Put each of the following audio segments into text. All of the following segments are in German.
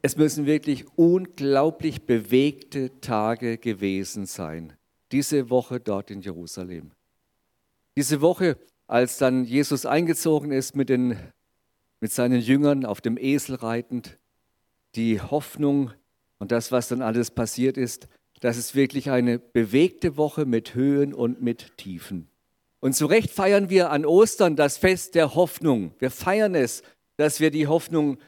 Es müssen wirklich unglaublich bewegte Tage gewesen sein. Diese Woche dort in Jerusalem. Diese Woche, als dann Jesus eingezogen ist mit seinen Jüngern auf dem Esel reitend, die Hoffnung und das, was dann alles passiert ist, das ist wirklich eine bewegte Woche mit Höhen und mit Tiefen. Und zu Recht feiern wir an Ostern das Fest der Hoffnung. Wir feiern es, dass wir die Hoffnung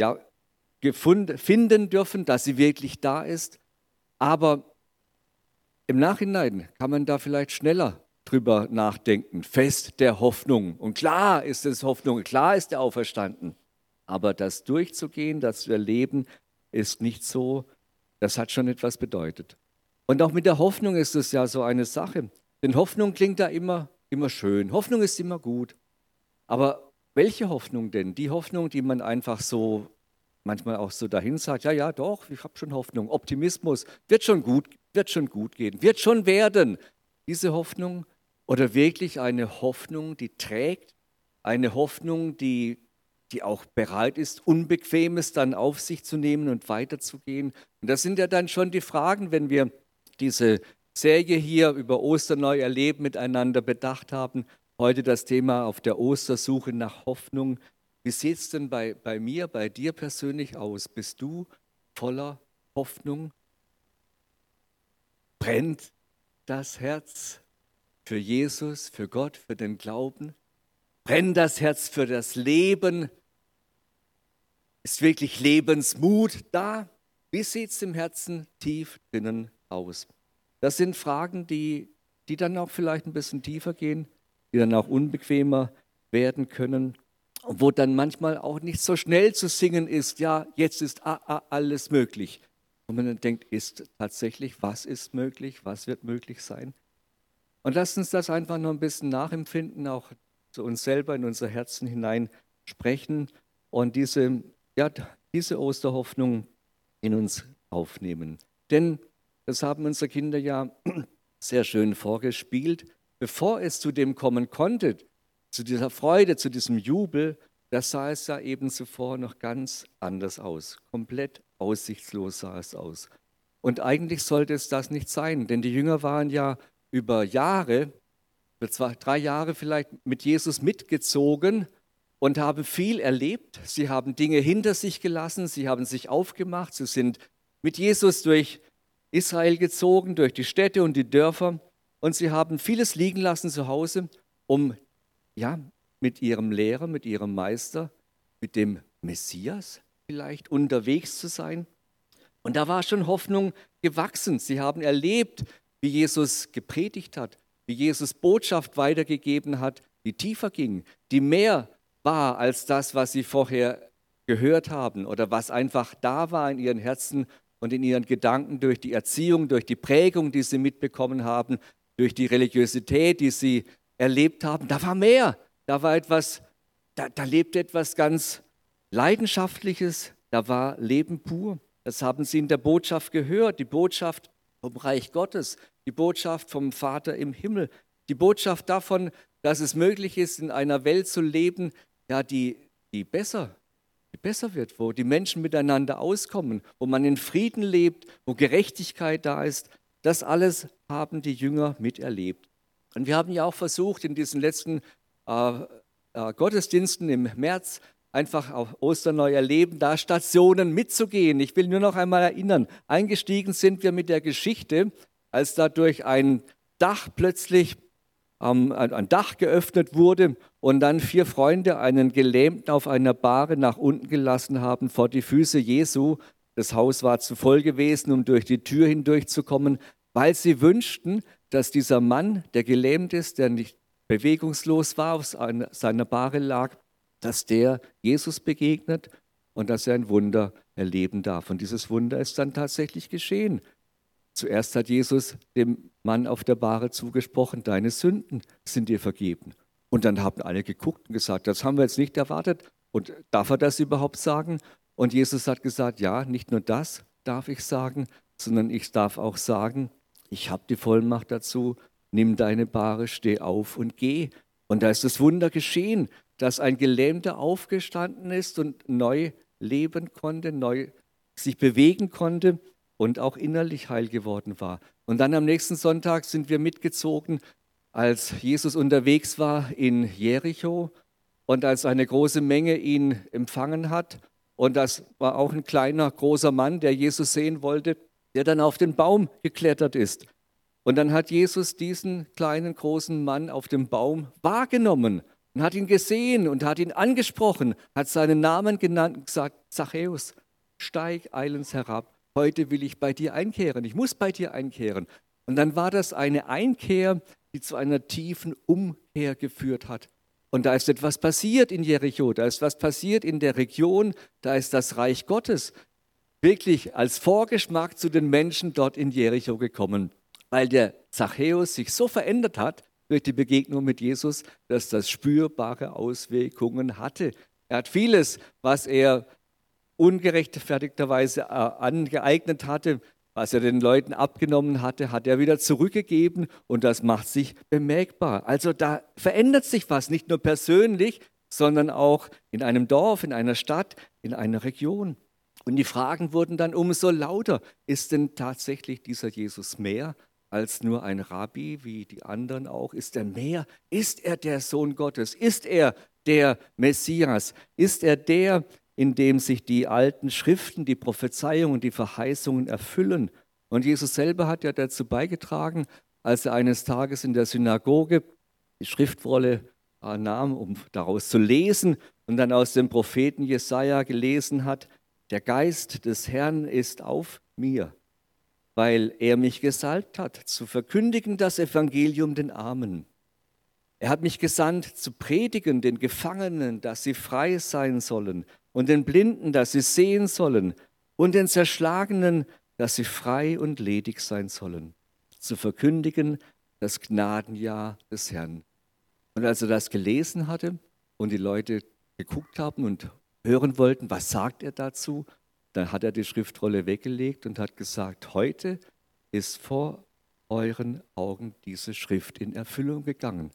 finden dürfen, dass sie wirklich da ist. Aber im Nachhinein kann man da vielleicht schneller drüber nachdenken. Fest der Hoffnung. Und klar ist es Hoffnung, klar ist er auferstanden. Aber das durchzugehen, das wir leben, ist nicht so, das hat schon etwas bedeutet. Und auch mit der Hoffnung ist es ja so eine Sache. Denn Hoffnung klingt da immer schön. Hoffnung ist immer gut. Aber welche Hoffnung denn? Die Hoffnung, die man einfach so manchmal auch so dahin sagt, ja, doch, ich habe schon Hoffnung. Optimismus, wird schon gut gehen, wird schon werden. Diese Hoffnung oder wirklich eine Hoffnung, die trägt, eine Hoffnung, die auch bereit ist, Unbequemes dann auf sich zu nehmen und weiterzugehen. Und das sind ja dann schon die Fragen, wenn wir diese Serie hier über Ostern neu erleben miteinander bedacht haben. Heute das Thema auf der Ostersuche nach Hoffnung. Wie sieht es denn bei mir, bei dir persönlich aus? Bist du voller Hoffnung? Brennt das Herz für Jesus, für Gott, für den Glauben? Brennt das Herz für das Leben? Ist wirklich Lebensmut da? Wie sieht es im Herzen tief drinnen aus? Das sind Fragen, die dann auch vielleicht ein bisschen tiefer gehen, die dann auch unbequemer werden können. Wo dann manchmal auch nicht so schnell zu singen ist, ja, jetzt ist alles möglich. Und man dann denkt, was ist möglich, was wird möglich sein? Und lasst uns das einfach noch ein bisschen nachempfinden, auch zu uns selber in unser Herzen hinein sprechen und diese Osterhoffnung in uns aufnehmen. Denn das haben unsere Kinder ja sehr schön vorgespielt. Bevor es zu dem kommen konnte, zu dieser Freude, zu diesem Jubel, das sah es ja eben zuvor noch ganz anders aus. Komplett aussichtslos sah es aus. Und eigentlich sollte es das nicht sein, denn die Jünger waren ja über Jahre, über 3 Jahre vielleicht mit Jesus mitgezogen und haben viel erlebt. Sie haben Dinge hinter sich gelassen, sie haben sich aufgemacht, sie sind mit Jesus durch Israel gezogen, durch die Städte und die Dörfer und sie haben vieles liegen lassen zu Hause, um mit ihrem Lehrer, mit ihrem Meister, mit dem Messias vielleicht unterwegs zu sein. Und da war schon Hoffnung gewachsen. Sie haben erlebt, wie Jesus gepredigt hat, wie Jesus Botschaft weitergegeben hat, die tiefer ging, die mehr war als das, was sie vorher gehört haben oder was einfach da war in ihren Herzen und in ihren Gedanken durch die Erziehung, durch die Prägung, die sie mitbekommen haben, durch die Religiosität, die sie erlebt haben. Da war mehr. Da war etwas, da lebte etwas ganz Leidenschaftliches, da war Leben pur. Das haben sie in der Botschaft gehört, die Botschaft vom Reich Gottes, die Botschaft vom Vater im Himmel, die Botschaft davon, dass es möglich ist, in einer Welt zu leben, die besser wird, wo die Menschen miteinander auskommen, wo man in Frieden lebt, wo Gerechtigkeit da ist. Das alles haben die Jünger miterlebt. Und wir haben ja auch versucht, in diesen letzten Gottesdiensten im März einfach auf Ostern neu erleben, da Stationen mitzugehen. Ich will nur noch einmal erinnern, eingestiegen sind wir mit der Geschichte, als da durch ein Dach plötzlich ein Dach geöffnet wurde und dann 4 Freunde einen Gelähmten auf einer Bahre nach unten gelassen haben vor die Füße Jesu. Das Haus war zu voll gewesen, um durch die Tür hindurchzukommen, weil sie wünschten, dass dieser Mann, der gelähmt ist, der nicht bewegungslos war, auf seiner Bahre lag, dass der Jesus begegnet und dass er ein Wunder erleben darf. Und dieses Wunder ist dann tatsächlich geschehen. Zuerst hat Jesus dem Mann auf der Bahre zugesprochen, deine Sünden sind dir vergeben. Und dann haben alle geguckt und gesagt, das haben wir jetzt nicht erwartet. Und darf er das überhaupt sagen? Und Jesus hat gesagt, ja, nicht nur das darf ich sagen, sondern ich darf auch sagen, ich habe die Vollmacht dazu, nimm deine Bahre, steh auf und geh. Und da ist das Wunder geschehen, dass ein Gelähmter aufgestanden ist und neu leben konnte, neu sich bewegen konnte und auch innerlich heil geworden war. Und dann am nächsten Sonntag sind wir mitgezogen, als Jesus unterwegs war in Jericho und als eine große Menge ihn empfangen hat. Und das war auch ein kleiner, großer Mann, der Jesus sehen wollte, der dann auf den Baum geklettert ist. Und dann hat Jesus diesen kleinen, großen Mann auf dem Baum wahrgenommen und hat ihn gesehen und hat ihn angesprochen, hat seinen Namen genannt und gesagt: Zachäus, steig eilends herab. Heute will ich bei dir einkehren. Ich muss bei dir einkehren. Und dann war das eine Einkehr, die zu einer tiefen Umkehr geführt hat. Und da ist etwas passiert in Jericho, da ist was passiert in der Region, da ist das Reich Gottes wirklich als Vorgeschmack zu den Menschen dort in Jericho gekommen, weil der Zachäus sich so verändert hat durch die Begegnung mit Jesus, dass das spürbare Auswirkungen hatte. Er hat vieles, was er ungerechtfertigterweise angeeignet hatte, was er den Leuten abgenommen hatte, hat er wieder zurückgegeben und das macht sich bemerkbar. Also da verändert sich was, nicht nur persönlich, sondern auch in einem Dorf, in einer Stadt, in einer Region. Und die Fragen wurden dann umso lauter. Ist denn tatsächlich dieser Jesus mehr als nur ein Rabbi, wie die anderen auch? Ist er mehr? Ist er der Sohn Gottes? Ist er der Messias? Ist er der, in dem sich die alten Schriften, die Prophezeiungen, die Verheißungen erfüllen? Und Jesus selber hat ja dazu beigetragen, als er eines Tages in der Synagoge die Schriftrolle nahm, um daraus zu lesen und dann aus dem Propheten Jesaja gelesen hat: Der Geist des Herrn ist auf mir, weil er mich gesalbt hat, zu verkündigen das Evangelium den Armen. Er hat mich gesandt, zu predigen den Gefangenen, dass sie frei sein sollen, und den Blinden, dass sie sehen sollen, und den Zerschlagenen, dass sie frei und ledig sein sollen, zu verkündigen das Gnadenjahr des Herrn. Und als er das gelesen hatte und die Leute geguckt haben und hören wollten, was sagt er dazu, dann hat er die Schriftrolle weggelegt und hat gesagt: Heute ist vor euren Augen diese Schrift in Erfüllung gegangen.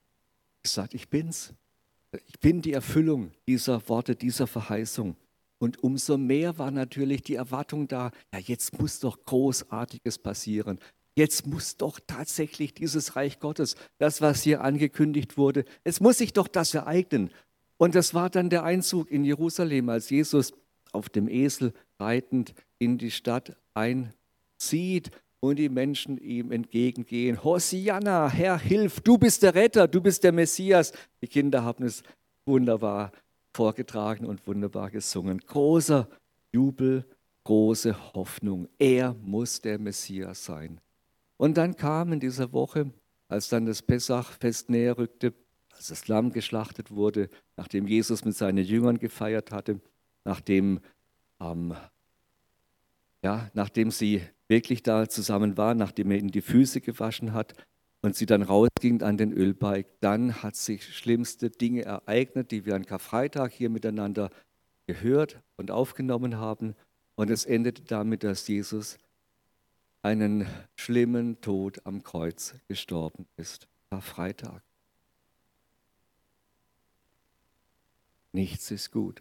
Er sagt: Ich bin's. Ich bin die Erfüllung dieser Worte, dieser Verheißung. Und umso mehr war natürlich die Erwartung da: Ja, jetzt muss doch Großartiges passieren. Jetzt muss doch tatsächlich dieses Reich Gottes, das, was hier angekündigt wurde, es muss sich doch das ereignen. Und das war dann der Einzug in Jerusalem, als Jesus auf dem Esel reitend in die Stadt einzieht und die Menschen ihm entgegengehen: Hosianna, Herr, hilf, du bist der Retter, du bist der Messias. Die Kinder haben es wunderbar vorgetragen und wunderbar gesungen. Großer Jubel, große Hoffnung. Er muss der Messias sein. Und dann kam in dieser Woche, als dann das Pessachfest näher rückte, als das Lamm geschlachtet wurde, nachdem Jesus mit seinen Jüngern gefeiert hatte, nachdem sie wirklich da zusammen waren, nachdem er ihnen die Füße gewaschen hat und sie dann rausgingen an den Ölberg, dann hat sich schlimmste Dinge ereignet, die wir an Karfreitag hier miteinander gehört und aufgenommen haben. Und es endete damit, dass Jesus einen schlimmen Tod am Kreuz gestorben ist. Karfreitag. Nichts ist gut.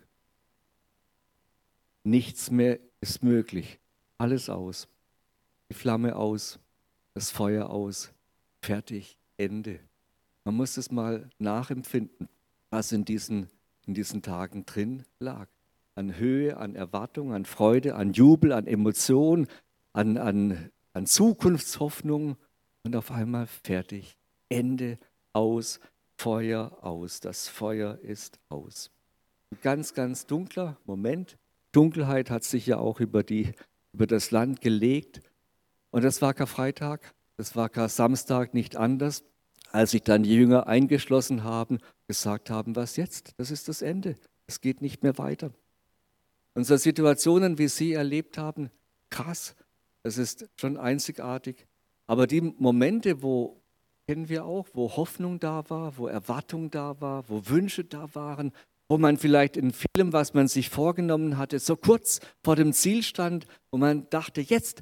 Nichts mehr ist möglich. Alles aus. Die Flamme aus, das Feuer aus, fertig, Ende. Man muss es mal nachempfinden, was in diesen Tagen drin lag. An Höhe, an Erwartung, an Freude, an Jubel, an Emotion, an Zukunftshoffnung und auf einmal fertig, Ende, aus, Feuer aus. Das Feuer ist aus. Ein ganz, ganz dunkler Moment. Dunkelheit hat sich ja auch über das Land gelegt. Und das war Karfreitag, das war Kar-Samstag nicht anders, als sich dann die Jünger eingeschlossen haben, gesagt haben: Was jetzt? Das ist das Ende. Es geht nicht mehr weiter. Und so Situationen, wie Sie erlebt haben, krass, das ist schon einzigartig. Aber die Momente, kennen wir auch, wo Hoffnung da war, wo Erwartung da war, wo Wünsche da waren, wo man vielleicht in vielem, was man sich vorgenommen hatte, so kurz vor dem Ziel stand, wo man dachte: Jetzt.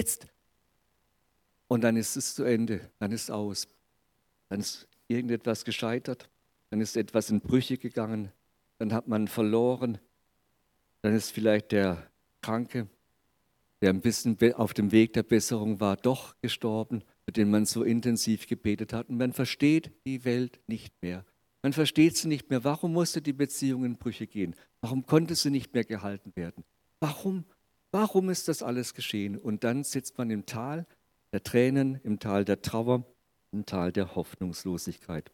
Und dann ist es zu Ende, dann ist aus. Dann ist irgendetwas gescheitert, dann ist etwas in Brüche gegangen, dann hat man verloren, dann ist vielleicht der Kranke, der ein bisschen auf dem Weg der Besserung war, doch gestorben, für den man so intensiv gebetet hat. Und man versteht die Welt nicht mehr. Man versteht sie nicht mehr. Warum musste die Beziehung in Brüche gehen? Warum konnte sie nicht mehr gehalten werden? Warum ist das alles geschehen? Und dann sitzt man im Tal der Tränen, im Tal der Trauer, im Tal der Hoffnungslosigkeit.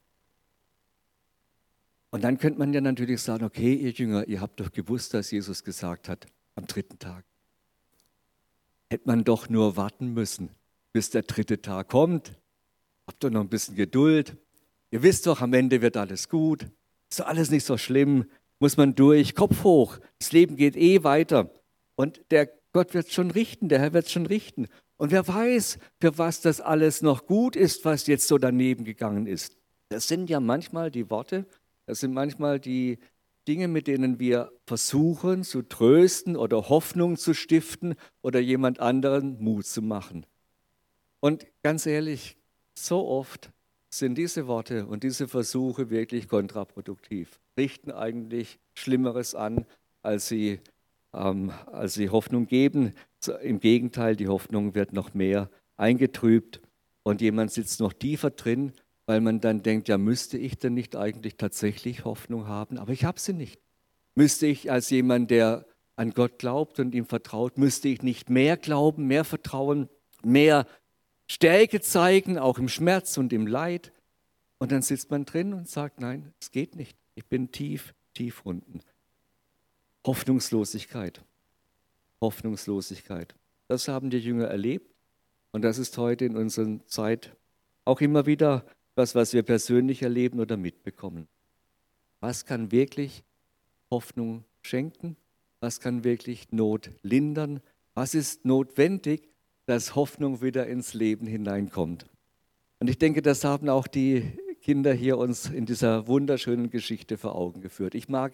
Und dann könnte man ja natürlich sagen, okay, ihr Jünger, ihr habt doch gewusst, dass Jesus gesagt hat, am 3. Tag. Hätte man doch nur warten müssen, bis der 3. Tag kommt. Habt doch noch ein bisschen Geduld. Ihr wisst doch, am Ende wird alles gut. Ist doch alles nicht so schlimm. Muss man durch, Kopf hoch. Das Leben geht weiter. Und der Gott wird es schon richten, der Herr wird es schon richten. Und wer weiß, für was das alles noch gut ist, was jetzt so daneben gegangen ist. Das sind ja manchmal die Worte, das sind manchmal die Dinge, mit denen wir versuchen zu trösten oder Hoffnung zu stiften oder jemand anderen Mut zu machen. Und ganz ehrlich, so oft sind diese Worte und diese Versuche wirklich kontraproduktiv, richten eigentlich Schlimmeres an, als sie Hoffnung geben. Im Gegenteil, die Hoffnung wird noch mehr eingetrübt und jemand sitzt noch tiefer drin, weil man dann denkt, ja, müsste ich denn nicht eigentlich tatsächlich Hoffnung haben? Aber ich habe sie nicht. Müsste ich als jemand, der an Gott glaubt und ihm vertraut, müsste ich nicht mehr glauben, mehr vertrauen, mehr Stärke zeigen, auch im Schmerz und im Leid? Und dann sitzt man drin und sagt, nein, es geht nicht. Ich bin tief, tief unten. Hoffnungslosigkeit. Hoffnungslosigkeit. Das haben die Jünger erlebt und das ist heute in unserer Zeit auch immer wieder was wir persönlich erleben oder mitbekommen. Was kann wirklich Hoffnung schenken? Was kann wirklich Not lindern? Was ist notwendig, dass Hoffnung wieder ins Leben hineinkommt? Und ich denke, das haben auch die Kinder hier uns in dieser wunderschönen Geschichte vor Augen geführt. Ich mag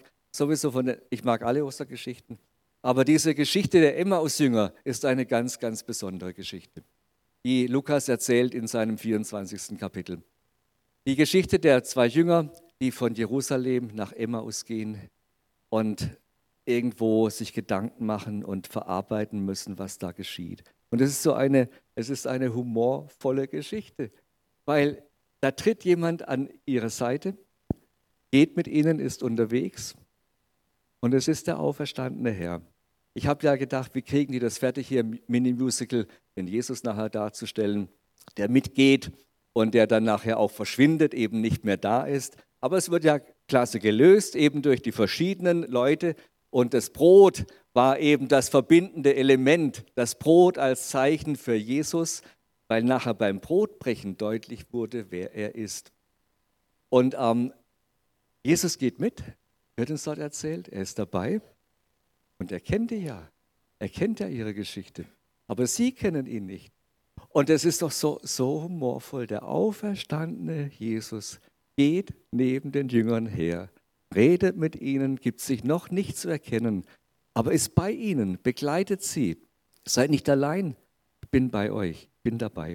alle Ostergeschichten, aber diese Geschichte der Emmaus-Jünger ist eine ganz, ganz besondere Geschichte, die Lukas erzählt in seinem 24. Kapitel. Die Geschichte der 2 Jünger, die von Jerusalem nach Emmaus gehen und irgendwo sich Gedanken machen und verarbeiten müssen, was da geschieht. Und es ist eine humorvolle Geschichte, weil da tritt jemand an ihre Seite, geht mit ihnen, ist unterwegs und es ist der auferstandene Herr. Ich habe ja gedacht, wie kriegen die das fertig hier im Mini-Musical, den Jesus nachher darzustellen, der mitgeht und der dann nachher auch verschwindet, eben nicht mehr da ist. Aber es wird ja klasse gelöst, eben durch die verschiedenen Leute. Und das Brot war eben das verbindende Element, das Brot als Zeichen für Jesus, weil nachher beim Brotbrechen deutlich wurde, wer er ist. Und Jesus geht mit, wird uns dort erzählt, er ist dabei und er kennt ja ihre Geschichte. Aber sie kennen ihn nicht. Und es ist doch so humorvoll. Der auferstandene Jesus geht neben den Jüngern her, redet mit ihnen, gibt sich noch nicht zu erkennen, aber ist bei ihnen, begleitet sie. Seid nicht allein, ich bin bei euch, bin dabei.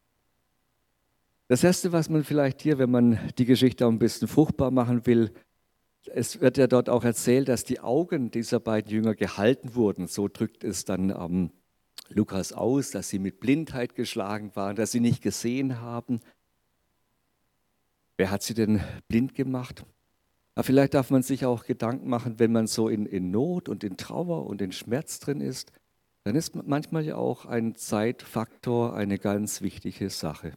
Das Erste, was man vielleicht hier, wenn man die Geschichte auch ein bisschen fruchtbar machen will, es wird ja dort auch erzählt, dass die Augen dieser beiden Jünger gehalten wurden. So drückt es dann Lukas aus, dass sie mit Blindheit geschlagen waren, dass sie nicht gesehen haben. Wer hat sie denn blind gemacht? Aber vielleicht darf man sich auch Gedanken machen, wenn man so in Not und in Trauer und in Schmerz drin ist, dann ist manchmal ja auch ein Zeitfaktor eine ganz wichtige Sache.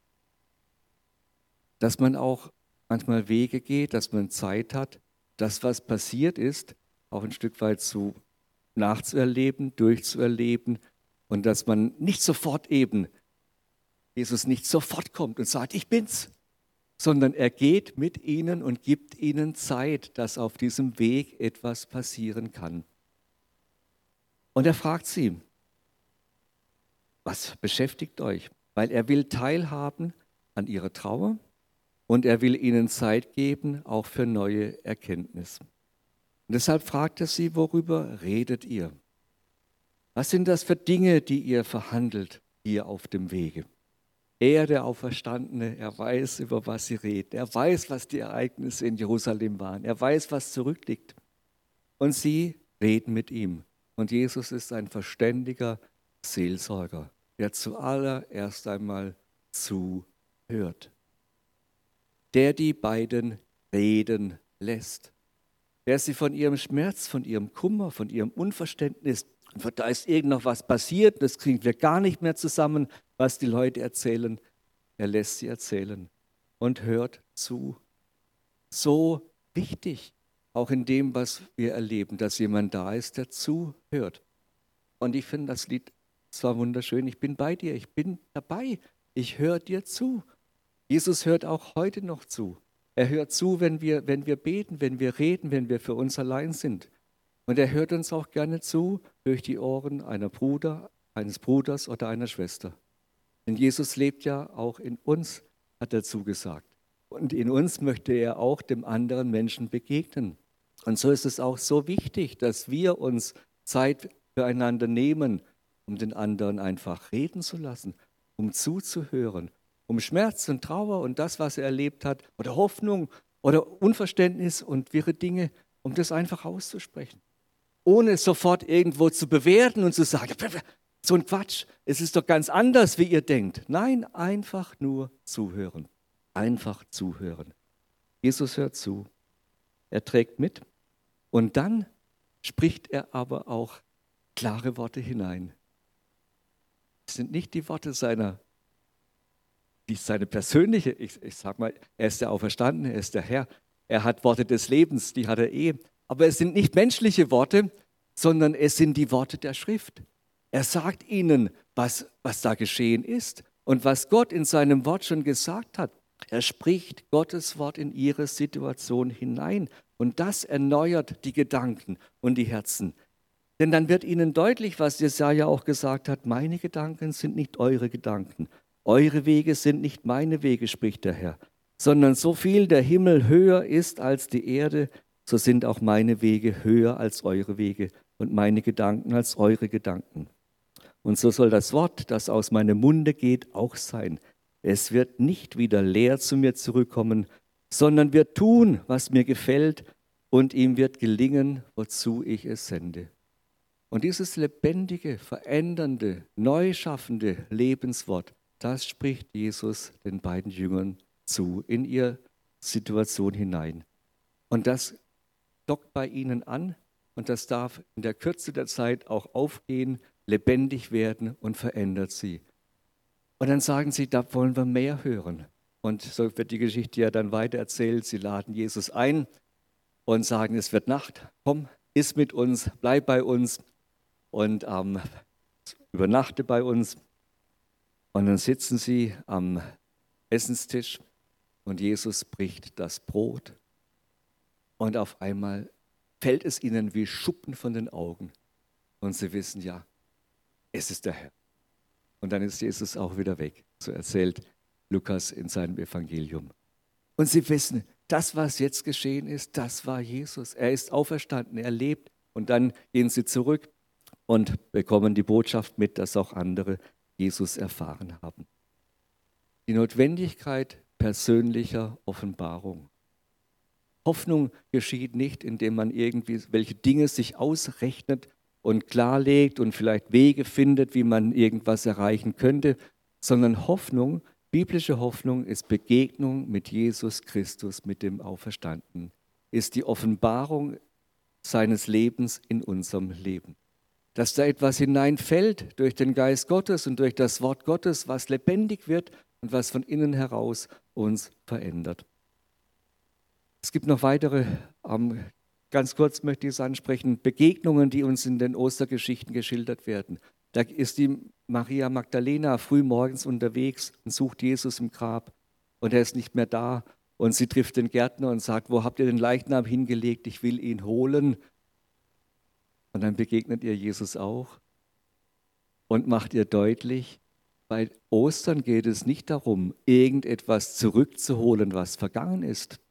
Dass man auch manchmal Wege geht, dass man Zeit hat, das, was passiert ist, auch ein Stück weit nachzuerleben, durchzuerleben und dass man nicht sofort Jesus nicht sofort kommt und sagt, ich bin's, sondern er geht mit ihnen und gibt ihnen Zeit, dass auf diesem Weg etwas passieren kann. Und er fragt sie, was beschäftigt euch? Weil er will teilhaben an ihrer Trauer und er will ihnen Zeit geben, auch für neue Erkenntnisse. Und deshalb fragt er sie, worüber redet ihr? Was sind das für Dinge, die ihr verhandelt hier auf dem Wege? Er, der Auferstandene, er weiß, über was sie reden. Er weiß, was die Ereignisse in Jerusalem waren. Er weiß, was zurückliegt. Und sie reden mit ihm Und Jesus ist ein verständiger Seelsorger, der zuallererst einmal zuhört, der die beiden reden lässt, der sie von ihrem Schmerz, von ihrem Kummer, von ihrem Unverständnis, da ist irgend noch was passiert, das kriegen wir gar nicht mehr zusammen, was die Leute erzählen. Er lässt sie erzählen und hört zu. So wichtig, auch in dem, was wir erleben, dass jemand da ist, der zuhört. Und ich finde das Lied zwar wunderschön, ich bin bei dir, ich bin dabei, ich höre dir zu. Jesus hört auch heute noch zu. Er hört zu, wenn wir beten, wenn wir reden, wenn wir für uns allein sind. Und er hört uns auch gerne zu durch die Ohren eines Bruders oder einer Schwester. Denn Jesus lebt ja auch in uns, hat er zugesagt. Und in uns möchte er auch dem anderen Menschen begegnen. Und so ist es auch so wichtig, dass wir uns Zeit füreinander nehmen, um den anderen einfach reden zu lassen, um zuzuhören, um Schmerz und Trauer und das, was er erlebt hat, oder Hoffnung oder Unverständnis und wirre Dinge, um das einfach auszusprechen. Ohne sofort irgendwo zu bewerten und zu sagen, so ein Quatsch, es ist doch ganz anders, wie ihr denkt. Nein, einfach nur zuhören. Einfach zuhören. Jesus hört zu, er trägt mit und dann spricht er aber auch klare Worte hinein. Es sind nicht die Worte seine persönliche, ich sag mal, er ist der Auferstandene, er ist der Herr, er hat Worte des Lebens, die hat er aber es sind nicht menschliche Worte, sondern es sind die Worte der Schrift. Er sagt ihnen, was da geschehen ist und was Gott in seinem Wort schon gesagt hat. Er spricht Gottes Wort in ihre Situation hinein und das erneuert die Gedanken und die Herzen. Denn dann wird ihnen deutlich, was Jesaja auch gesagt hat, meine Gedanken sind nicht eure Gedanken, eure Wege sind nicht meine Wege, spricht der Herr, sondern so viel der Himmel höher ist als die Erde, so sind auch meine Wege höher als eure Wege und meine Gedanken als eure Gedanken. Und so soll das Wort, das aus meinem Munde geht, auch sein. Es wird nicht wieder leer zu mir zurückkommen, sondern wird tun, was mir gefällt, und ihm wird gelingen, wozu ich es sende. Und dieses lebendige, verändernde, neu schaffende Lebenswort, das spricht Jesus den beiden Jüngern zu, in ihre Situation hinein. Und das dockt bei ihnen an und das darf in der Kürze der Zeit auch aufgehen, lebendig werden und verändert sie. Und dann sagen sie, da wollen wir mehr hören. Und so wird die Geschichte ja dann weiter erzählt. Sie laden Jesus ein und sagen, es wird Nacht, komm, iss mit uns, bleib bei uns und übernachte bei uns. Und dann sitzen sie am Essenstisch und Jesus bricht das Brot. Und auf einmal fällt es ihnen wie Schuppen von den Augen. Und sie wissen, ja, es ist der Herr. Und dann ist Jesus auch wieder weg. So erzählt Lukas in seinem Evangelium. Und sie wissen, das, was jetzt geschehen ist, das war Jesus. Er ist auferstanden, er lebt. Und dann gehen sie zurück und bekommen die Botschaft mit, dass auch andere Jesus erfahren haben. Die Notwendigkeit persönlicher Offenbarung. Hoffnung geschieht nicht, indem man irgendwie welche Dinge sich ausrechnet und klarlegt und vielleicht Wege findet, wie man irgendwas erreichen könnte, sondern Hoffnung, biblische Hoffnung ist Begegnung mit Jesus Christus, mit dem Auferstandenen, ist die Offenbarung seines Lebens in unserem Leben. Dass da etwas hineinfällt durch den Geist Gottes und durch das Wort Gottes, was lebendig wird und was von innen heraus uns verändert. Es gibt noch weitere, ganz kurz möchte ich es ansprechen, Begegnungen, die uns in den Ostergeschichten geschildert werden. Da ist die Maria Magdalena früh morgens unterwegs und sucht Jesus im Grab und er ist nicht mehr da. Und sie trifft den Gärtner und sagt, wo habt ihr den Leichnam hingelegt? Ich will ihn holen. Und dann begegnet ihr Jesus auch und macht ihr deutlich, bei Ostern geht es nicht darum, irgendetwas zurückzuholen, was vergangen ist.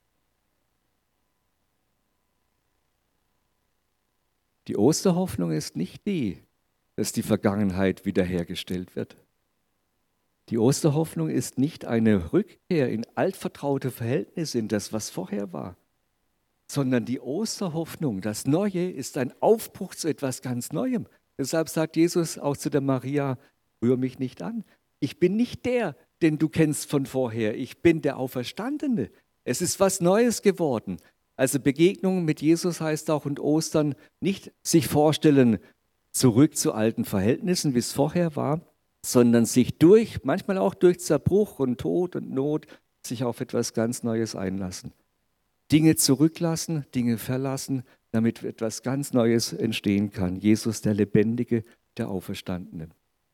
Die Osterhoffnung ist nicht die, dass die Vergangenheit wiederhergestellt wird. Die Osterhoffnung ist nicht eine Rückkehr in altvertraute Verhältnisse, in das, was vorher war. sondern die Osterhoffnung, das Neue, ist ein Aufbruch zu etwas ganz Neuem. Deshalb sagt Jesus auch zu der Maria, rühr mich nicht an. Ich bin nicht der, den du kennst von vorher. Ich bin der Auferstandene. Es ist was Neues geworden. Also Begegnung mit Jesus heißt auch und Ostern nicht sich vorstellen, zurück zu alten Verhältnissen, wie es vorher war, sondern sich manchmal auch durch Zerbruch und Tod und Not, sich auf etwas ganz Neues einlassen. Dinge zurücklassen, Dinge verlassen, damit etwas ganz Neues entstehen kann. Jesus, der Lebendige, der Auferstandene.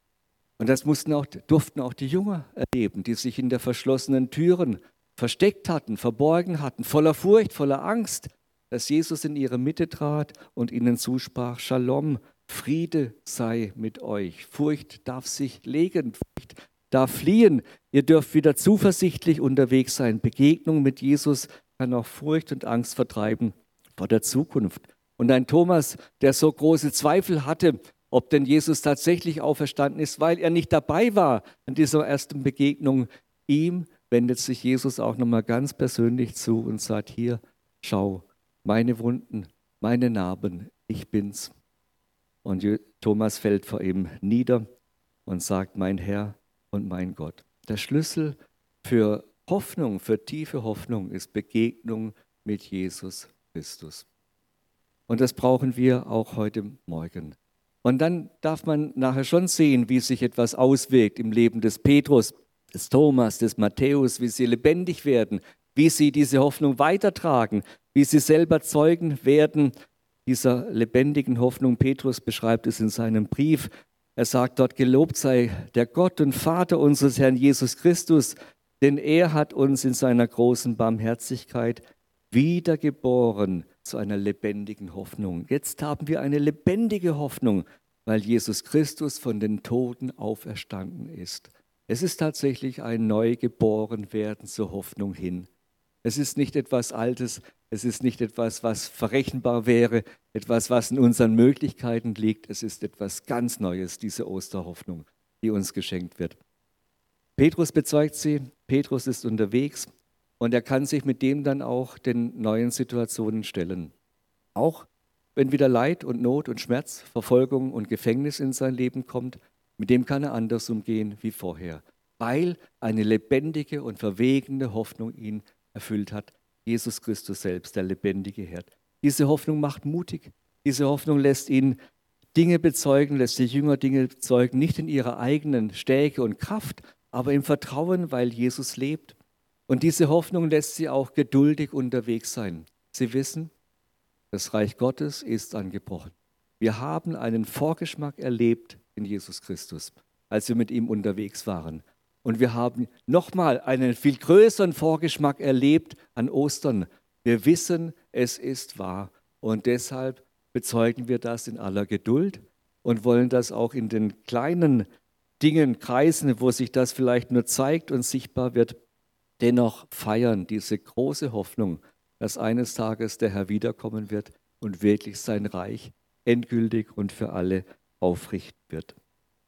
Und das durften auch die Jünger erleben, die sich in der verschlossenen Türen versteckt hatten, verborgen hatten, voller Furcht, voller Angst, dass Jesus in ihre Mitte trat und ihnen zusprach, Shalom, Friede sei mit euch. Furcht darf sich legen, Furcht darf fliehen. Ihr dürft wieder zuversichtlich unterwegs sein. Begegnung mit Jesus kann auch Furcht und Angst vertreiben vor der Zukunft. Und ein Thomas, der so große Zweifel hatte, ob denn Jesus tatsächlich auferstanden ist, weil er nicht dabei war an dieser ersten Begegnung, ihm wendet sich Jesus auch nochmal ganz persönlich zu und sagt, hier, schau, meine Wunden, meine Narben, ich bin's. Und Thomas fällt vor ihm nieder und sagt, mein Herr und mein Gott. Der Schlüssel für Hoffnung, für tiefe Hoffnung ist Begegnung mit Jesus Christus. Und das brauchen wir auch heute Morgen. Und dann darf man nachher schon sehen, wie sich etwas auswirkt im Leben des Petrus, des Thomas, des Matthäus, wie sie lebendig werden, wie sie diese Hoffnung weitertragen, wie sie selber Zeugen werden dieser lebendigen Hoffnung. Petrus beschreibt es in seinem Brief. Er sagt dort, gelobt sei der Gott und Vater unseres Herrn Jesus Christus, denn er hat uns in seiner großen Barmherzigkeit wiedergeboren zu einer lebendigen Hoffnung. Jetzt haben wir eine lebendige Hoffnung, weil Jesus Christus von den Toten auferstanden ist. Es ist tatsächlich ein Neugeborenwerden zur Hoffnung hin. Es ist nicht etwas Altes, es ist nicht etwas, was verrechenbar wäre, etwas, was in unseren Möglichkeiten liegt. Es ist etwas ganz Neues, diese Osterhoffnung, die uns geschenkt wird. Petrus bezeugt sie, Petrus ist unterwegs und er kann sich mit dem dann auch den neuen Situationen stellen. Auch wenn wieder Leid und Not und Schmerz, Verfolgung und Gefängnis in sein Leben kommt, mit dem kann er anders umgehen wie vorher, weil eine lebendige und verwegende Hoffnung ihn erfüllt hat. Jesus Christus selbst, der lebendige Herd. Diese Hoffnung macht mutig. Diese Hoffnung lässt ihn Dinge bezeugen, lässt die Jünger Dinge bezeugen, nicht in ihrer eigenen Stärke und Kraft, aber im Vertrauen, weil Jesus lebt. Und diese Hoffnung lässt sie auch geduldig unterwegs sein. Sie wissen, das Reich Gottes ist angebrochen. Wir haben einen Vorgeschmack erlebt in Jesus Christus, als wir mit ihm unterwegs waren. Und wir haben nochmal einen viel größeren Vorgeschmack erlebt an Ostern. Wir wissen, es ist wahr. Und deshalb bezeugen wir das in aller Geduld und wollen das auch in den kleinen Dingen, Kreisen, wo sich das vielleicht nur zeigt und sichtbar wird, dennoch feiern diese große Hoffnung, dass eines Tages der Herr wiederkommen wird und wirklich sein Reich endgültig und für alle aufrichten wird.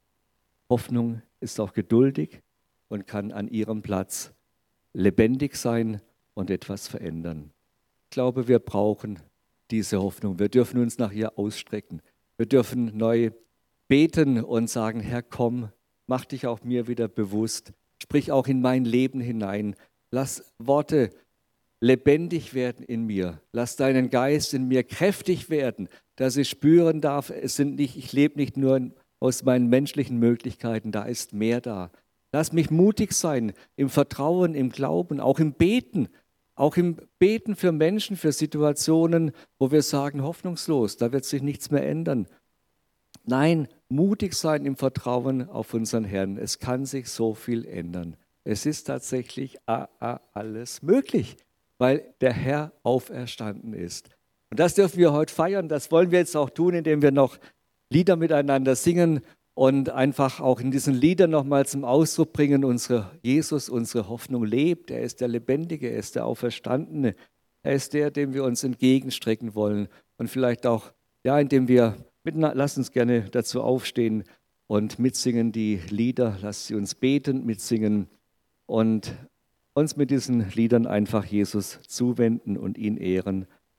Hoffnung ist auch geduldig und kann an ihrem Platz lebendig sein und etwas verändern. Ich glaube, wir brauchen diese Hoffnung. Wir dürfen uns nach ihr ausstrecken. Wir dürfen neu beten und sagen, Herr, komm, mach dich auch mir wieder bewusst. Sprich auch in mein Leben hinein. Lass Worte lebendig werden in mir. Lass deinen Geist in mir kräftig werden, dass ich spüren darf, ich lebe nicht nur aus meinen menschlichen Möglichkeiten, da ist mehr da. Lass mich mutig sein im Vertrauen, im Glauben, auch im Beten für Menschen, für Situationen, wo wir sagen, hoffnungslos, da wird sich nichts mehr ändern. Nein, mutig sein im Vertrauen auf unseren Herrn. Es kann sich so viel ändern. Es ist tatsächlich alles möglich, weil der Herr auferstanden ist. Und das dürfen wir heute feiern. Das wollen wir jetzt auch tun, indem wir noch Lieder miteinander singen und einfach auch in diesen Liedern nochmal zum Ausdruck bringen, Jesus, unsere Hoffnung lebt. Er ist der Lebendige, er ist der Auferstandene. Er ist der, dem wir uns entgegenstrecken wollen. Und vielleicht auch, indem wir lass uns gerne dazu aufstehen und mitsingen die Lieder. Lass sie uns beten, mitsingen und uns mit diesen Liedern einfach Jesus zuwenden und ihn ehren.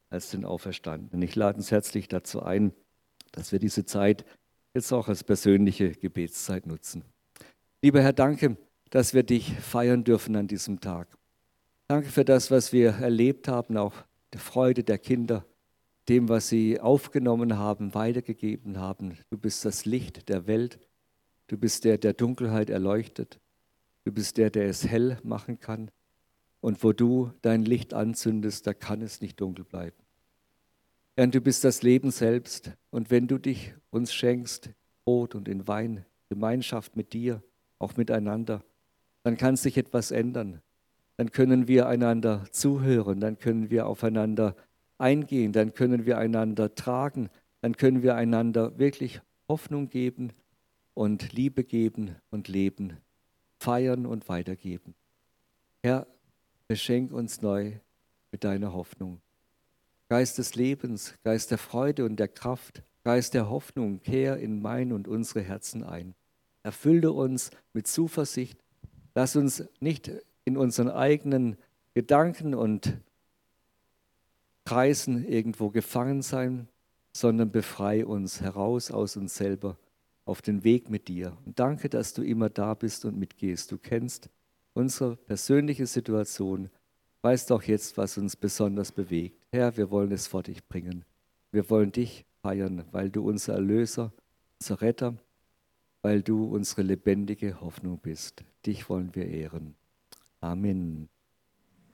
als den Auferstandenen. Ich lade uns herzlich dazu ein, dass wir diese Zeit jetzt auch als persönliche Gebetszeit nutzen. Lieber Herr, danke, dass wir dich feiern dürfen an diesem Tag. Danke für das, was wir erlebt haben, auch die Freude der Kinder, dem, was sie aufgenommen haben, weitergegeben haben. Du bist das Licht der Welt. Du bist der, der Dunkelheit erleuchtet. Du bist der, der es hell machen kann. Und wo du dein Licht anzündest, da kann es nicht dunkel bleiben. Herr, du bist das Leben selbst. Und wenn du dich uns schenkst, Brot und in Wein, Gemeinschaft mit dir, auch miteinander, dann kann sich etwas ändern. Dann können wir einander zuhören, dann können wir aufeinander eingehen, dann können wir einander tragen, dann können wir einander wirklich Hoffnung geben und Liebe geben und leben, feiern und weitergeben. Herr, beschenk uns neu mit deiner Hoffnung. Geist des Lebens, Geist der Freude und der Kraft, Geist der Hoffnung, kehr in mein und unsere Herzen ein. Erfülle uns mit Zuversicht. Lass uns nicht in unseren eigenen Gedanken und Kreisen irgendwo gefangen sein, sondern befreie uns heraus aus uns selber auf den Weg mit dir. Und danke, dass du immer da bist und mitgehst. Du kennst unsere persönliche Situation, weißt auch jetzt, was uns besonders bewegt. Herr, wir wollen es vor dich bringen. Wir wollen dich feiern, weil du unser Erlöser, unser Retter, weil du unsere lebendige Hoffnung bist. Dich wollen wir ehren. Amen.